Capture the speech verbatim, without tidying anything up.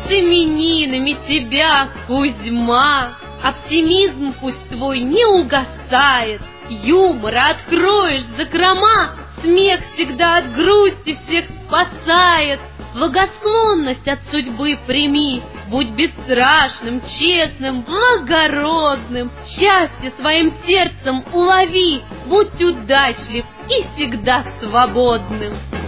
с именинами тебя, Кузьма! Оптимизм пусть твой не угасает, юмора откроешь закрома, смех всегда от грусти всех спасает. Благосклонность от судьбы прими, будь бесстрашным, честным, благородным, счастье своим сердцем улови, будь удачлив и всегда свободным.